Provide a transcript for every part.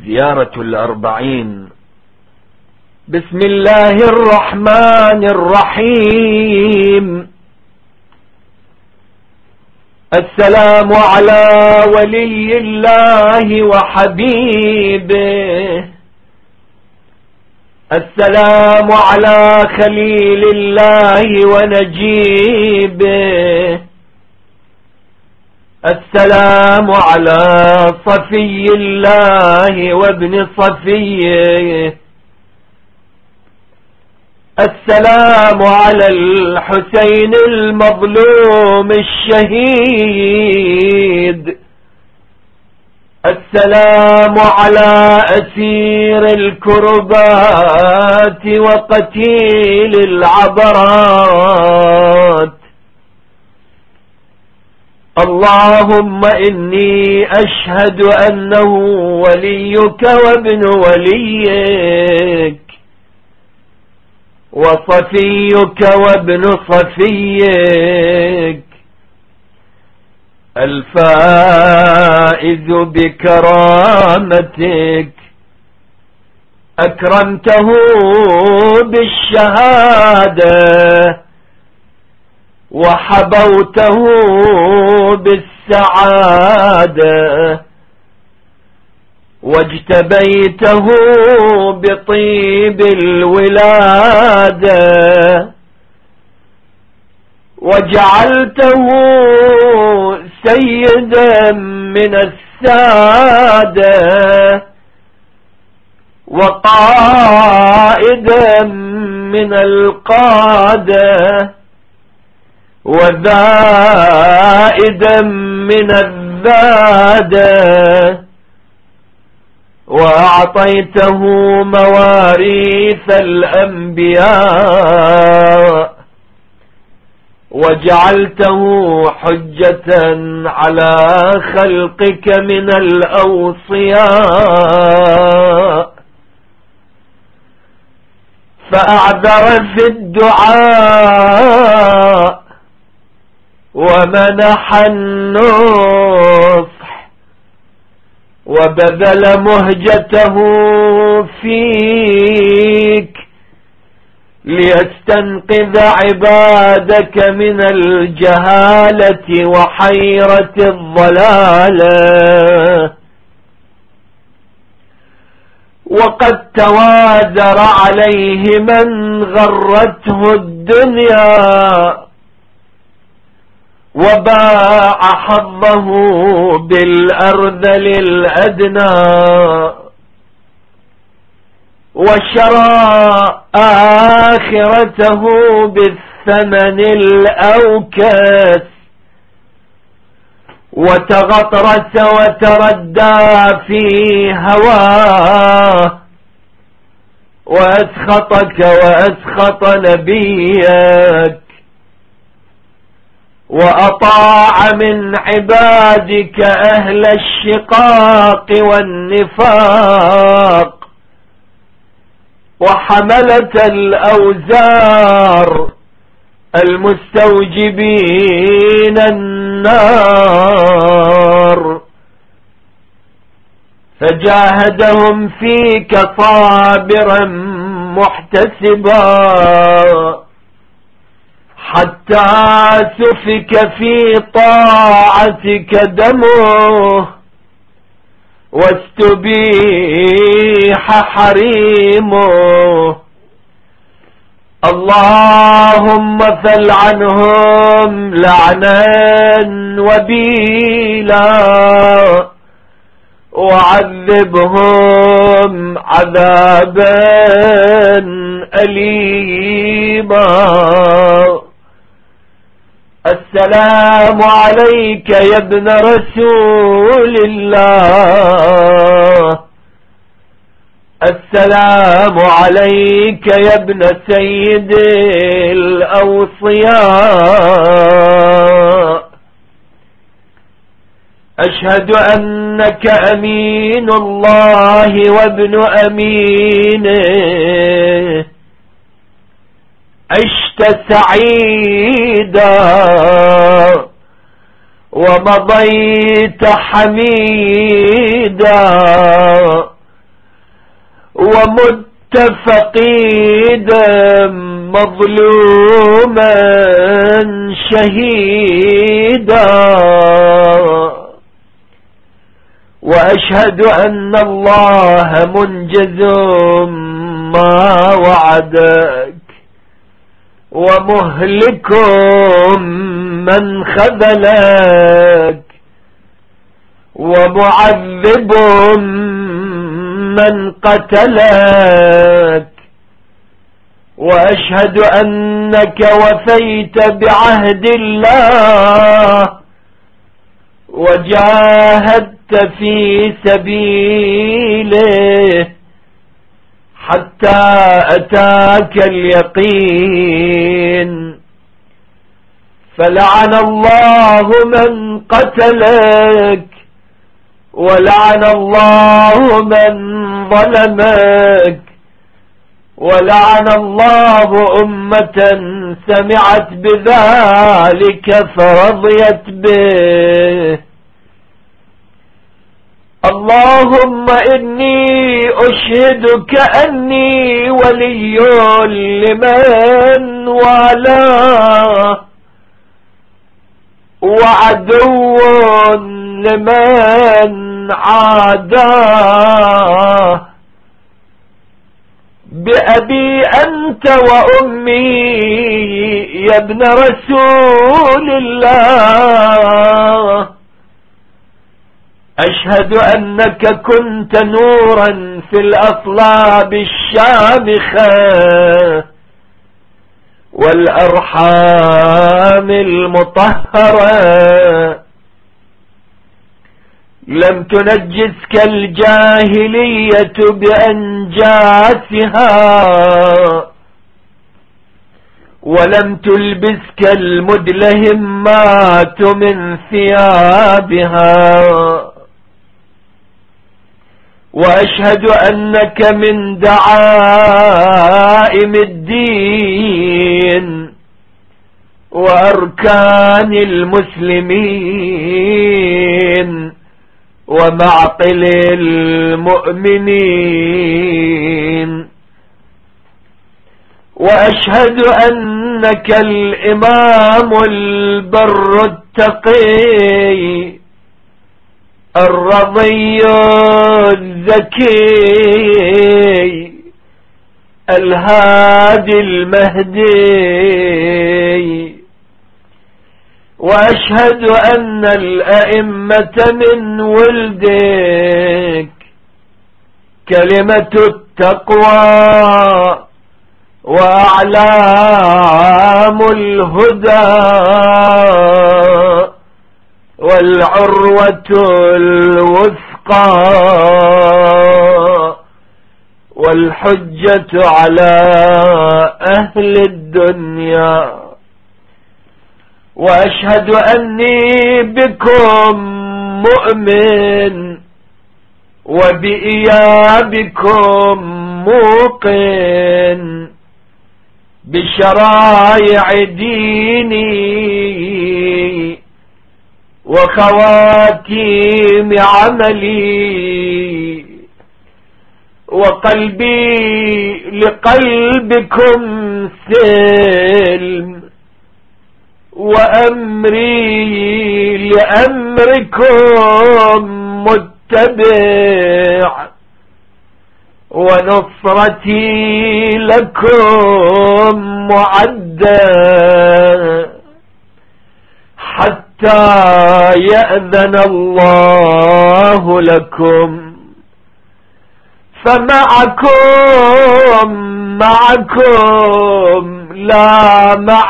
زيارة الأربعين. بسم الله الرحمن الرحيم. السلام على ولي الله وحبيبه، السلام على خليل الله ونجيبه، السلام على صفي الله وابن صفيه، السلام على الحسين المظلوم الشهيد، السلام على أسير الكربات وقتيل العبرات. اللهم إني أشهد أنه وليك وابن وليك وصفيك وابن صفيك، الفائز بكرامتك، أكرمته بالشهادة وحبوته بالسعادة واجتبيته بطيب الولادة وجعلته سيدا من السادة وقائدا من القادة وذائدا من الذادة، وأعطيته مواريث الأنبياء وجعلته حجة على خلقك من الأوصياء، فأعذر في الدعاء ومنح النصح وبذل مهجته فيك ليستنقذ عبادك من الجهالة وحيرة الضلالة. وقد توادر عليه من غرته الدنيا وباع حظه بالأرذل الأدنى وشرى آخرته بالثمن الأوكس وتغطرس وتردى في هواه وأسخطك وأسخط نبيك وأطاع من عبادك أهل الشقاق والنفاق وحملة الأوزار المستوجبين النار، فجاهدهم فيك صابرا محتسبا حتى سفك في طاعتك دمه واستبيح حريمه. اللهم فلعنهم لعنا وبيلا وعذبهم عذابا أليما. السلام عليك يا ابن رسول الله، السلام عليك يا ابن سيد الأوصياء. أشهد أنك أمين الله وابن أمينه، عشت سعيدا ومضيت حميدا ومت فقيدا مظلوما شهيدا، وأشهد أن الله منجز ما وعدك ومهلك من خذلك ومعذب من قتلك، وأشهد أنك وفيت بعهد الله وجاهدت في سبيله حتى أتاك اليقين، فلعن الله من قتلك ولعن الله من ظلمك ولعن الله أمة سمعت بذلك فرضيت به. اللهم إني أشهدك أني ولي لمن والاه وعدو لمن عاداه، بأبي أنت وأمي يا ابن رسول الله، أشهد أنك كنت نورا في الأصلاب الشامخة والأرحام المطهرة، لم تنجسك الجاهلية بأنجاسها ولم تلبسك المدلهمات من ثيابها، وأشهد أنك من دعائم الدين وأركان المسلمين ومعقل المؤمنين، وأشهد أنك الإمام البر التقي الرضي الزكي الهادي المهدي، وأشهد أن الأئمة من ولدك كلمة التقوى وأعلام الهدى والعروة الوثقى والحجة على أهل الدنيا، وأشهد أني بكم مؤمن وبإيابكم موقن بشرائع ديني وخواتيم عملي، وقلبي لقلبكم سلم وأمري لأمركم متبع، ونصرتي لكم معدة حتى يأذن الله لكم، معكم لا مع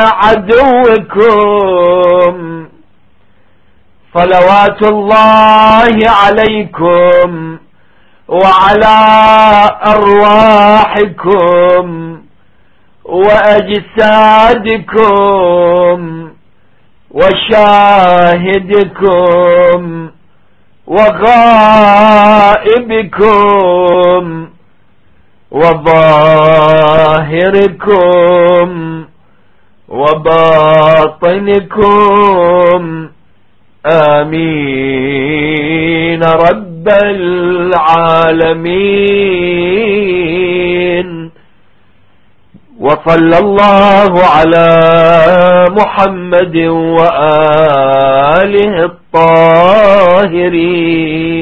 عدوكم. صلوات الله عليكم وعلى أرواحكم وأجسادكم وشاهدكم وغائبكم وظاهركم وباطنكم. آمين رب رب العالمين. وصلى الله على محمد وآله الطاهرين.